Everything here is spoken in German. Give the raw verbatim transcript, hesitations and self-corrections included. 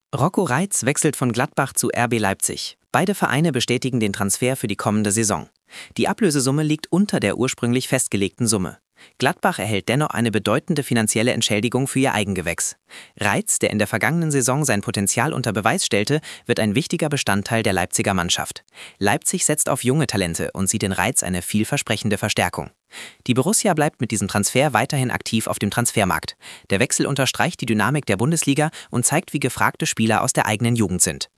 Rocco Reitz wechselt von Gladbach zu R B Leipzig. Beide Vereine bestätigen den Transfer für die kommende Saison. Die Ablösesumme liegt unter der ursprünglich festgelegten Summe. Gladbach erhält dennoch eine bedeutende finanzielle Entschädigung für ihr Eigengewächs. Reitz, der in der vergangenen Saison sein Potenzial unter Beweis stellte, wird ein wichtiger Bestandteil der Leipziger Mannschaft. Leipzig setzt auf junge Talente und sieht in Reitz eine vielversprechende Verstärkung. Die Borussia bleibt mit diesem Transfer weiterhin aktiv auf dem Transfermarkt. Der Wechsel unterstreicht die Dynamik der Bundesliga und zeigt, wie gefragte Spieler aus der eigenen Jugend sind.